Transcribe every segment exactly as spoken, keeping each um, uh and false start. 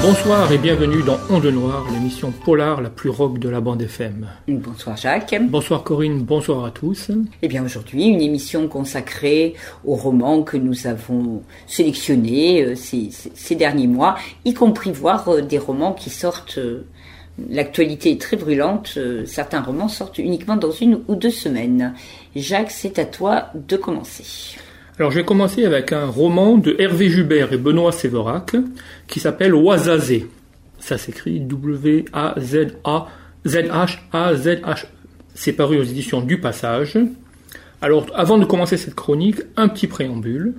Bonsoir et bienvenue dans Onde Noire, l'émission polar la plus rock de la bande F M. Bonsoir Jacques. Bonsoir Corinne, bonsoir à tous. Eh bien aujourd'hui, une émission consacrée aux romans que nous avons sélectionnés ces, ces, ces derniers mois, y compris voir des romans qui sortent, l'actualité est très brûlante, certains romans sortent uniquement dans une ou deux semaines. Jacques, c'est à toi de commencer. Alors je vais commencer avec un roman de Hervé Jubert et Benoît Séverac qui s'appelle Oisazé. Ça s'écrit W A Z A Z H A Z H E. C'est paru aux éditions du Passage. Alors avant de commencer cette chronique, un petit préambule.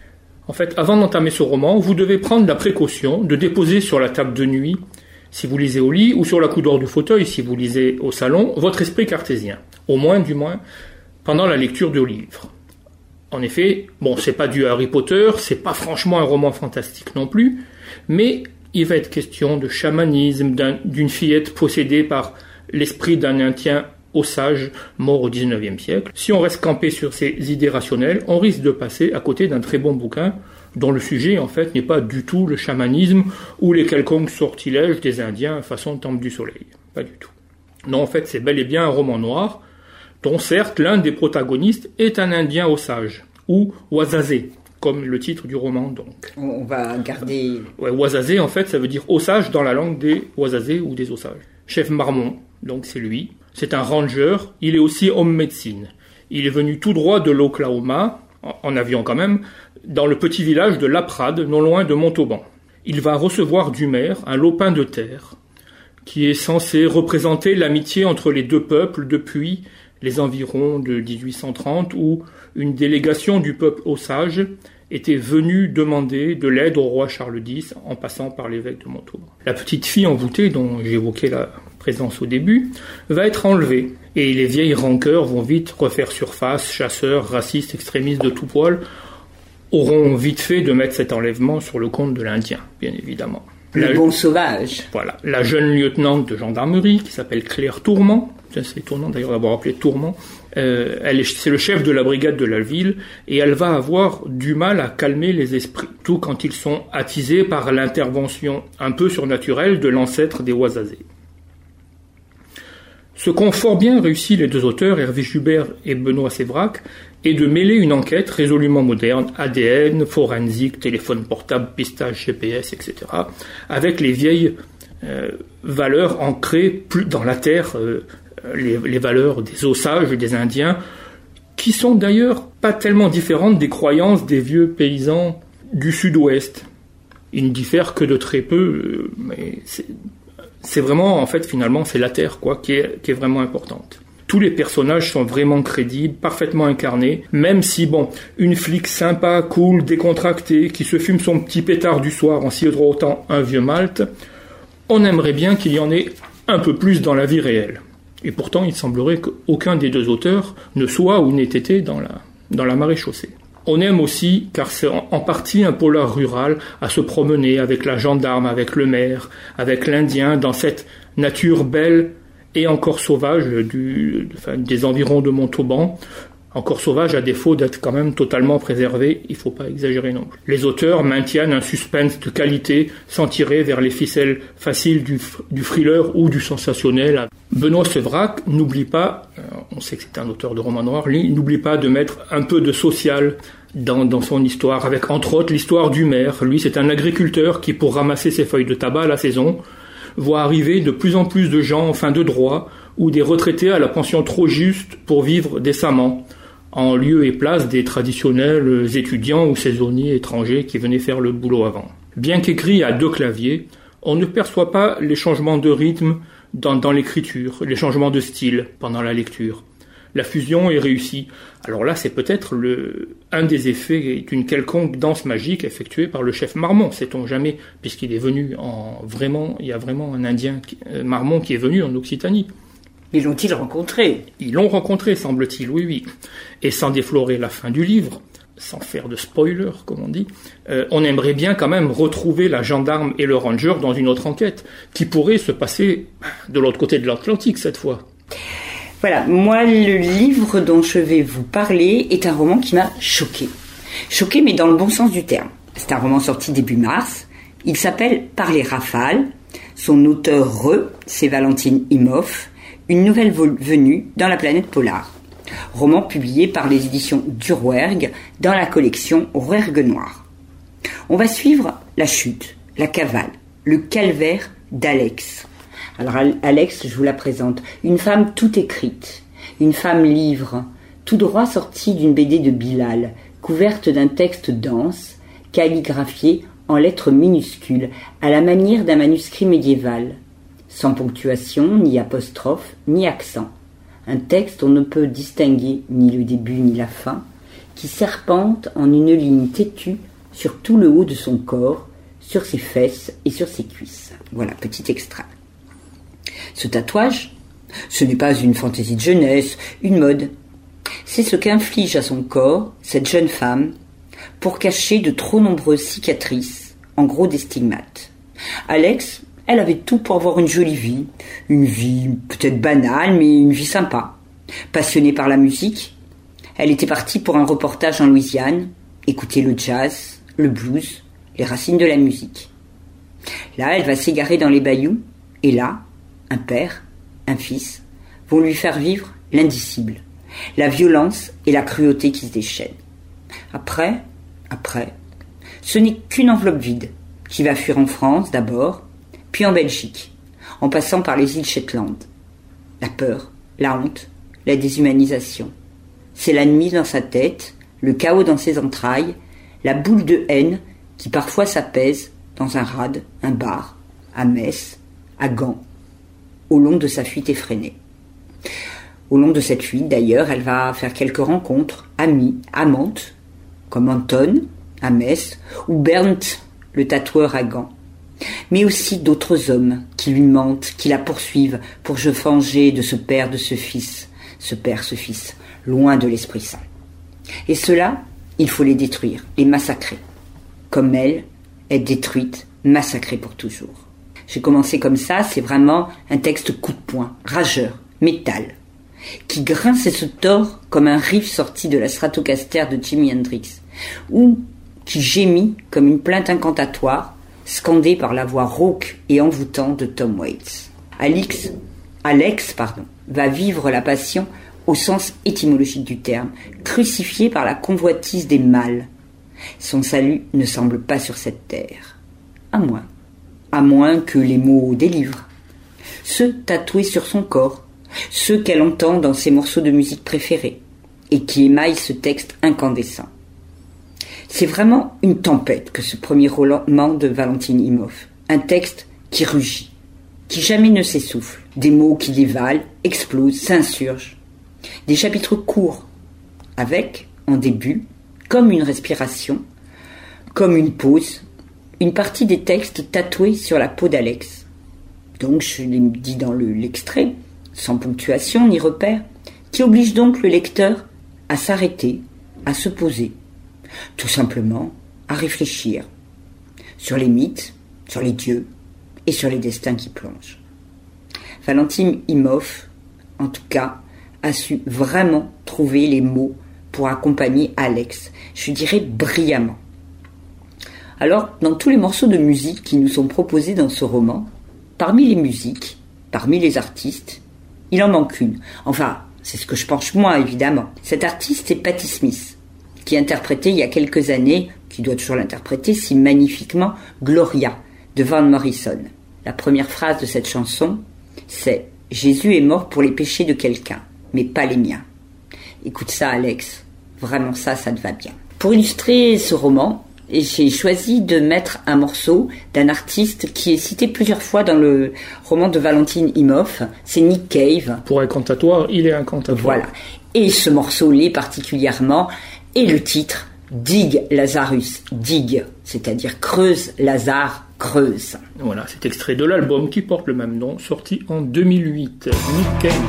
En fait, avant d'entamer ce roman, vous devez prendre la précaution de déposer sur la table de nuit, si vous lisez au lit, ou sur la coudoir du fauteuil, si vous lisez au salon, votre esprit cartésien. Au moins, du moins, pendant la lecture du livre. En effet, bon, c'est pas du Harry Potter, c'est pas franchement un roman fantastique non plus, mais il va être question de chamanisme, d'un, d'une fillette possédée par l'esprit d'un Indien osage mort au dix-neuvième siècle. Si on reste campé sur ces idées rationnelles, on risque de passer à côté d'un très bon bouquin dont le sujet, en fait, n'est pas du tout le chamanisme ou les quelconques sortilèges des Indiens façon Temple du Soleil. Pas du tout. Non, en fait, c'est bel et bien un roman noir, dont certes l'un des protagonistes est un Indien osage, ou Oisazé, comme le titre du roman donc. On va garder... Ouais, Oisazé en fait ça veut dire osage dans la langue des Oisazés ou des osages. Chef Marmon, donc c'est lui, c'est un ranger, il est aussi homme médecine. Il est venu tout droit de l'Oklahoma, en avion quand même, dans le petit village de Laprade, non loin de Montauban. Il va recevoir du maire un lopin de terre, qui est censé représenter l'amitié entre les deux peuples depuis les environs de dix-huit cent trente, où une délégation du peuple osage était venue demander de l'aide au roi Charles dix en passant par l'évêque de Montauban. La petite fille envoûtée, dont j'évoquais la présence au début, va être enlevée, et les vieilles rancœurs vont vite refaire surface. Chasseurs, racistes, extrémistes de tout poil auront vite fait de mettre cet enlèvement sur le compte de l'Indien, bien évidemment. Le la, bon sauvage. Voilà, la jeune lieutenante de gendarmerie, qui s'appelle Claire Tourment, c'est étonnant d'ailleurs d'avoir appelé Tourment, euh, elle est, c'est le chef de la brigade de la ville, et elle va avoir du mal à calmer les esprits, tout quand ils sont attisés par l'intervention un peu surnaturelle de l'ancêtre des Oisazés. Ce qu'ont fort bien réussi les deux auteurs, Hervé Jubert et Benoît Séverac, est de mêler une enquête résolument moderne, A D N, forensique, téléphone portable, pistage G P S, et cetera, avec les vieilles euh, valeurs ancrées plus dans la terre, euh, les, les valeurs des osages, des Indiens, qui sont d'ailleurs pas tellement différentes des croyances des vieux paysans du sud-ouest. Ils ne diffèrent que de très peu, euh, mais c'est, c'est vraiment, en fait, finalement, c'est la terre, quoi, qui est, qui est vraiment importante. Tous les personnages sont vraiment crédibles, parfaitement incarnés, même si, bon, une flic sympa, cool, décontractée, qui se fume son petit pétard du soir en sirotant un vieux malt, on aimerait bien qu'il y en ait un peu plus dans la vie réelle. Et pourtant, il semblerait qu'aucun des deux auteurs ne soit ou n'ait été dans la, dans la maréchaussée. On aime aussi, car c'est en partie un polar rural, à se promener avec la gendarme, avec le maire, avec l'Indien, dans cette nature belle et encore sauvage du, enfin, des environs de Montauban, encore sauvage à défaut d'être quand même totalement préservé, il ne faut pas exagérer non plus. Les auteurs maintiennent un suspense de qualité sans tirer vers les ficelles faciles du, du thriller ou du sensationnel. Benoît Séverac n'oublie pas, euh, on sait que c'est un auteur de romans noirs, lui, n'oublie pas de mettre un peu de social dans, dans son histoire, avec entre autres l'histoire du maire. Lui, c'est un agriculteur qui, pour ramasser ses feuilles de tabac à la saison, voit arriver de plus en plus de gens en fin de droit ou des retraités à la pension trop juste pour vivre décemment, en lieu et place des traditionnels étudiants ou saisonniers étrangers qui venaient faire le boulot avant. Bien qu'écrit à deux claviers, on ne perçoit pas les changements de rythme dans, dans l'écriture, les changements de style pendant la lecture. La fusion est réussie. Alors là, c'est peut-être le, un des effets d'une quelconque danse magique effectuée par le chef Marmon, sait-on jamais, puisqu'il est venu en vraiment, il y a vraiment un Indien euh, Marmon qui est venu en Occitanie. Mais l'ont-ils rencontré ? Ils l'ont rencontré, semble-t-il, oui, oui. Et sans déflorer la fin du livre, sans faire de spoiler, comme on dit, euh, on aimerait bien quand même retrouver la gendarme et le ranger dans une autre enquête, qui pourrait se passer de l'autre côté de l'Atlantique cette fois. Voilà, moi, le livre dont je vais vous parler est un roman qui m'a choquée. Choquée, mais dans le bon sens du terme. C'est un roman sorti début mars, Il s'appelle Par les rafales. Son auteur re, c'est Valentine Imhoff, une nouvelle venue dans la planète polaire. Roman publié par les éditions du Rouergue dans la collection Rouergue Noir. On va suivre la chute, la cavale, le calvaire d'Alex. Alors Alex, je vous la présente, une femme toute écrite, une femme livre, tout droit sortie d'une B D de Bilal, couverte d'un texte dense, calligraphié en lettres minuscules, à la manière d'un manuscrit médiéval, sans ponctuation, ni apostrophe, ni accent. Un texte où on ne peut distinguer ni le début ni la fin, qui serpente en une ligne têtue sur tout le haut de son corps, sur ses fesses et sur ses cuisses. Voilà, petit extrait. Ce tatouage, ce n'est pas une fantaisie de jeunesse, une mode. C'est ce qu'inflige à son corps cette jeune femme pour cacher de trop nombreuses cicatrices, en gros des stigmates. Alex, elle avait tout pour avoir une jolie vie, une vie peut-être banale, mais une vie sympa. Passionnée par la musique, elle était partie pour un reportage en Louisiane, écouter le jazz, le blues, les racines de la musique. Là, elle va s'égarer dans les bayous, et là, un père, un fils, vont lui faire vivre l'indicible, la violence et la cruauté qui se déchaînent. Après, après, ce n'est qu'une enveloppe vide, qui va fuir en France d'abord, puis en Belgique, en passant par les îles Shetland. La peur, la honte, la déshumanisation. C'est la nuit dans sa tête, le chaos dans ses entrailles, la boule de haine qui parfois s'apaise dans un rade, un bar, à Metz, à Gand, au long de sa fuite effrénée. Au long de cette fuite, d'ailleurs, elle va faire quelques rencontres, amies, amantes, comme Anton, à Metz, ou Bernd, le tatoueur à Gand. Mais aussi d'autres hommes qui lui mentent, qui la poursuivent pour se venger de ce père, de ce fils, ce père, ce fils, loin de l'Esprit Saint. Et cela, il faut les détruire, les massacrer. Comme elle, être détruite, massacrée pour toujours. J'ai commencé comme ça, c'est vraiment un texte coup de poing, rageur, métal, qui grince et se tord comme un riff sorti de la Stratocaster de Jimi Hendrix, ou qui gémit comme une plainte incantatoire, scandée par la voix rauque et envoûtante de Tom Waits. Alex, Alex pardon, va vivre la passion au sens étymologique du terme, crucifié par la convoitise des mâles. Son salut ne semble pas sur cette terre. À moins, à moins que les mots délivrent. Ceux tatoués sur son corps, ceux qu'elle entend dans ses morceaux de musique préférés, et qui émaillent ce texte incandescent. C'est vraiment une tempête que ce premier roman de Valentine Imhoff. Un texte qui rugit, qui jamais ne s'essouffle. Des mots qui dévalent, explosent, s'insurgent. Des chapitres courts, avec, en début, comme une respiration, comme une pause, une partie des textes tatoués sur la peau d'Alex. Donc, je l'ai dit dans le, l'extrait, sans ponctuation ni repère, qui oblige donc le lecteur à s'arrêter, à se poser, tout simplement à réfléchir sur les mythes, sur les dieux et sur les destins qui plongent. Valentine Imhoff, en tout cas, a su vraiment trouver les mots pour accompagner Alex, je dirais brillamment. Alors, dans tous les morceaux de musique qui nous sont proposés dans ce roman, parmi les musiques, parmi les artistes, il en manque une. Enfin, c'est ce que je pense moi, évidemment. Cet artiste, c'est Patti Smith, qui interprétait il y a quelques années, qui doit toujours l'interpréter si magnifiquement, Gloria, de Van Morrison. La première phrase de cette chanson, c'est « Jésus est mort pour les péchés de quelqu'un, mais pas les miens ». Écoute ça, Alex. Vraiment ça, ça te va bien. Pour illustrer ce roman, j'ai choisi de mettre un morceau d'un artiste qui est cité plusieurs fois dans le roman de Valentine Imhoff. C'est Nick Cave. Pour incantatoire, il est incantatoire. Voilà. Et ce morceau l'est particulièrement. Et le titre, Dig Lazarus, dig, c'est-à-dire creuse Lazare, creuse. Voilà, c'est extrait de l'album qui porte le même nom, sorti en deux mille huit. Nick Cave.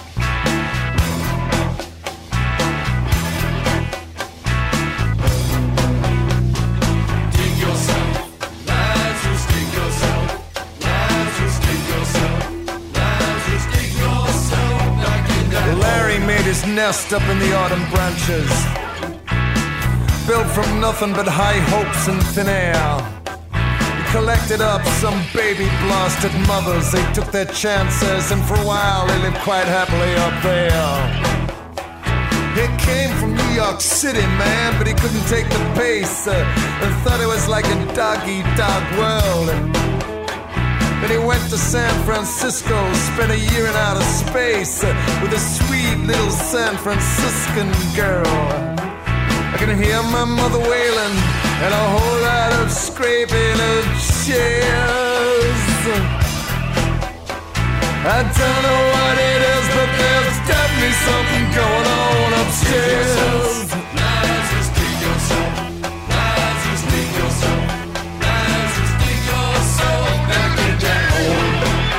Nest up in the autumn branches, built from nothing but high hopes and thin air. He collected up some baby blasted mothers. They took their chances, and for a while they lived quite happily up there. He came from New York City, man, but he couldn't take the pace, uh, and thought it was like a dog-eat-dog world. And then he went to San Francisco, spent a year in outer space uh, with a sweet little San Franciscan girl. I can hear my mother wailing and a whole lot of scraping of chairs. I don't know what it is, but there's definitely something going on upstairs. Lies, just dig yourself. Lies, just dig yourself. Lies, just dig yourself back in that hole.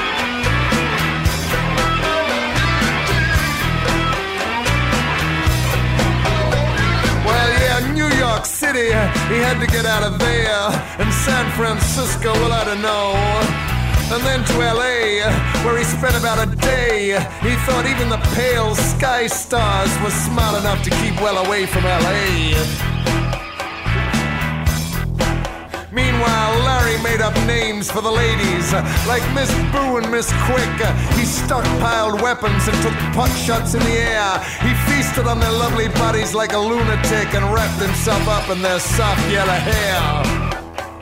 Well, yeah, New York City, he had to get out of there. And San Francisco, well, I don't know. And then to L A, where he spent about a day. He thought even the pale sky stars were smart enough to keep well away from L A. Meanwhile, Larry made up names for the ladies, like Miss Boo and Miss Quick. He stockpiled weapons and took pot shots in the air. He feasted on their lovely bodies like a lunatic and wrapped himself up in their soft yellow hair.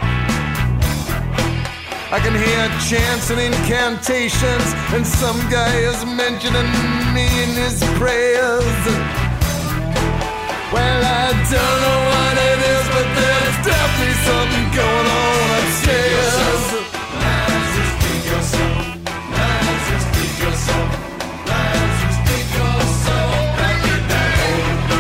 I can hear chants and incantations, and some guy is mentioning me in his prayers. Well, I don't know what it is, but there's definitely something going on upstairs. Lies, just dig yourself. Lies, just dig yourself. Lies, just dig yourself back in that hole.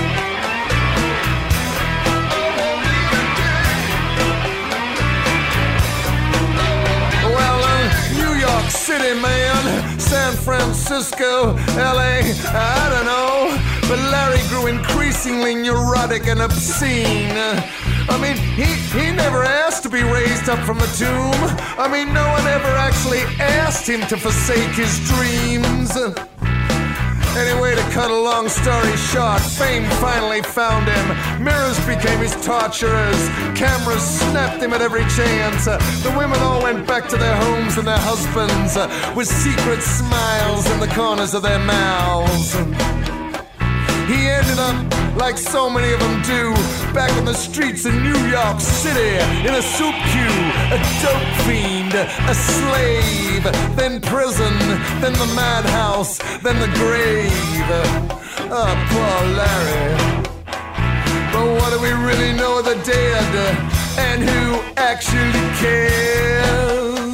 City, man, San Francisco, L A, I don't know, but Larry grew increasingly neurotic and obscene. I mean, he, he never asked to be raised up from the tomb. I mean, no one ever actually asked him to forsake his dreams. Anyway, to cut a long story short, fame finally found him. Mirrors became his torturers. Cameras snapped him at every chance. The women all went back to their homes and their husbands with secret smiles in the corners of their mouths. He ended up, like so many of them do, back on the streets of New York City, in a soup queue, a dope fiend, a slave, then prison, then the madhouse, then the grave. Oh, poor Larry. But what do we really know of the dead, and who actually cares?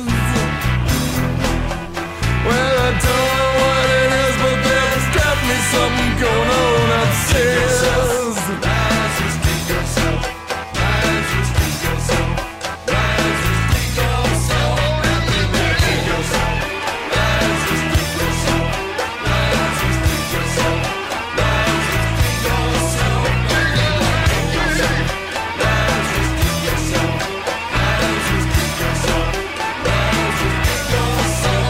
Well, I don't know what it is, but there's definitely something going on upstairs. Lies, just dig yourself. Lies, just dig yourself. Lies, just dig yourself. Lies, just dig yourself. Lies, just dig yourself. Lies, just dig yourself. Lies, just dig yourself. Lies, just dig yourself. Lies, just dig yourself. Lies, just dig yourself.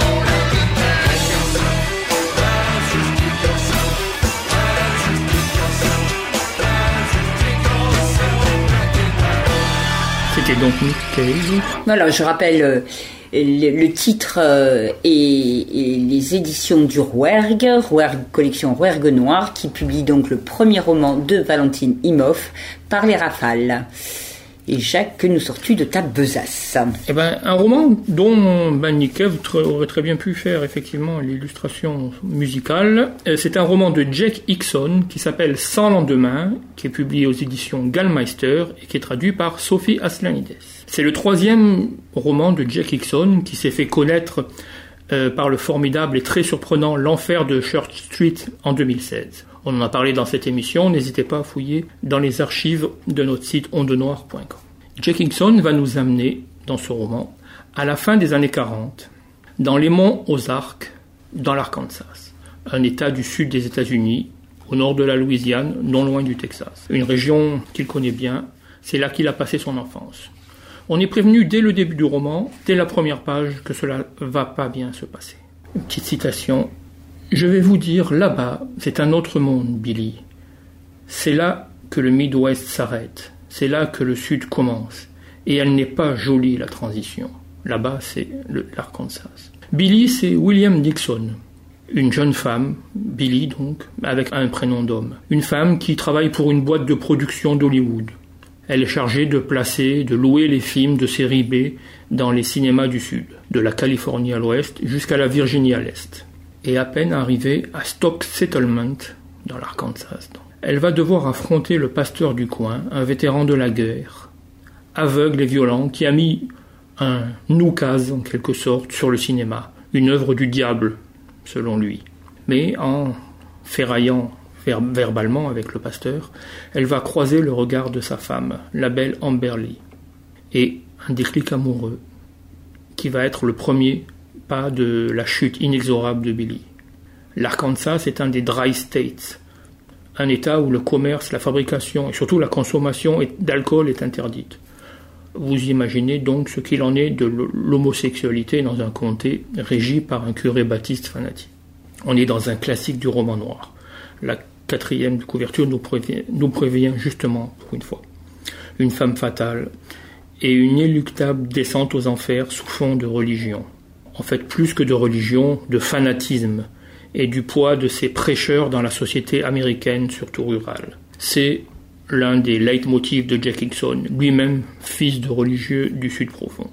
C'était donc Nick Cave. Voilà, je rappelle euh, le, le titre euh, et, et les éditions du Rouergue, Rouergue, collection Rouergue Noir, qui publie donc le premier roman de Valentine Imhoff par les Rafales. Et Jacques, que nous sors-tu de ta besace? Eh ben, un roman dont ben, Nick Cave aurait très bien pu faire effectivement l'illustration musicale. C'est un roman de Jack Hickson qui s'appelle Sans lendemain, qui est publié aux éditions Gallmeister et qui est traduit par Sophie Aslanides. C'est le troisième roman de Jack Hickson qui s'est fait connaître euh, par le formidable et très surprenant L'Enfer de Church Street en deux mille seize. On en a parlé dans cette émission, n'hésitez pas à fouiller dans les archives de notre site onde noire point com. Jack Hickson va nous amener, dans ce roman, à la fin des années quarante, dans les monts Ozarks, dans l'Arkansas, un état du sud des États-Unis, au nord de la Louisiane, non loin du Texas. Une région qu'il connaît bien, c'est là qu'il a passé son enfance. On est prévenu dès le début du roman, dès la première page, que cela va pas bien se passer. Une petite citation. « Je vais vous dire, là-bas, c'est un autre monde, Billy. C'est là que le Midwest s'arrête. C'est là que le Sud commence. Et elle n'est pas jolie, la transition. Là-bas, c'est le, l'Arkansas. Billy, c'est William Dixon. Une jeune femme, Billy donc, avec un prénom d'homme. Une femme qui travaille pour une boîte de production d'Hollywood. Elle est chargée de placer, de louer les films de série B dans les cinémas du Sud, de la Californie à l'ouest jusqu'à la Virginie à l'est. Et à peine arrivée à Stock Settlement, dans l'Arkansas, elle va devoir affronter le pasteur du coin, un vétéran de la guerre, aveugle et violent, qui a mis un oukase, en quelque sorte, sur le cinéma, une œuvre du diable, selon lui. Mais en ferraillant ver- verbalement avec le pasteur, elle va croiser le regard de sa femme, la belle Amber Lee, et un déclic amoureux, qui va être le premier pas de la chute inexorable de Billy. L'Arkansas est un des dry states, un état où le commerce, la fabrication et surtout la consommation d'alcool est interdite. Vous imaginez donc ce qu'il en est de l'homosexualité dans un comté régi par un curé baptiste fanatique. On est dans un classique du roman noir. La quatrième de couverture nous prévient, nous prévient justement, pour une fois, une femme fatale et une inéluctable descente aux enfers sous fond de religion. En fait, plus que de religion, de fanatisme et du poids de ces prêcheurs dans la société américaine, surtout rurale. C'est l'un des leitmotifs de Jack Hickson, lui-même fils de religieux du Sud profond.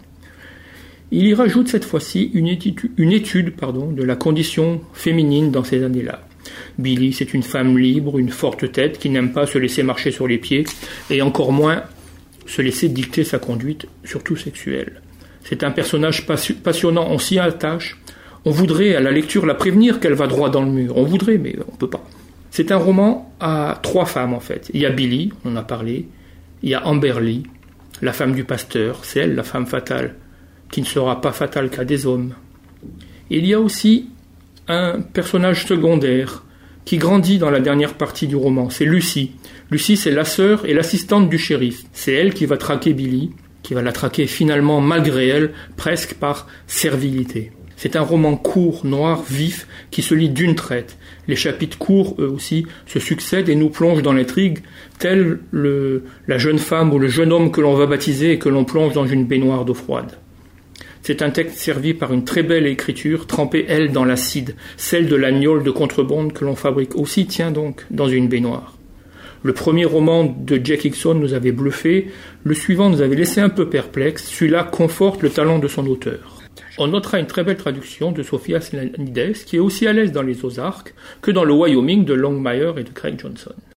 Il y rajoute cette fois-ci une étude, une étude pardon, de la condition féminine dans ces années-là. Billy, c'est une femme libre, une forte tête qui n'aime pas se laisser marcher sur les pieds et encore moins se laisser dicter sa conduite, surtout sexuelle. C'est un personnage passionnant, on s'y attache. On voudrait, à la lecture, la prévenir qu'elle va droit dans le mur. On voudrait, mais on ne peut pas. C'est un roman à trois femmes, en fait. Il y a Billy, on en a parlé. Il y a Amber Lee, la femme du pasteur. C'est elle, la femme fatale, qui ne sera pas fatale qu'à des hommes. Et il y a aussi un personnage secondaire qui grandit dans la dernière partie du roman. C'est Lucy. Lucy, c'est la sœur et l'assistante du shérif. C'est elle qui va traquer Billy, qui va la traquer finalement malgré elle, presque par servilité. C'est un roman court, noir, vif, qui se lit d'une traite. Les chapitres courts, eux aussi, se succèdent et nous plongent dans l'intrigue, tel le, la jeune femme ou le jeune homme que l'on va baptiser et que l'on plonge dans une baignoire d'eau froide. C'est un texte servi par une très belle écriture, trempée, elle, dans l'acide, celle de la gnôle de contrebande que l'on fabrique aussi, tiens donc, dans une baignoire. Le premier roman de Jack Hickson nous avait bluffé, le suivant nous avait laissé un peu perplexe, celui-là conforte le talent de son auteur. On notera une très belle traduction de Sophia Slanides, qui est aussi à l'aise dans les Ozarks que dans le Wyoming de Longmire et de Craig Johnson.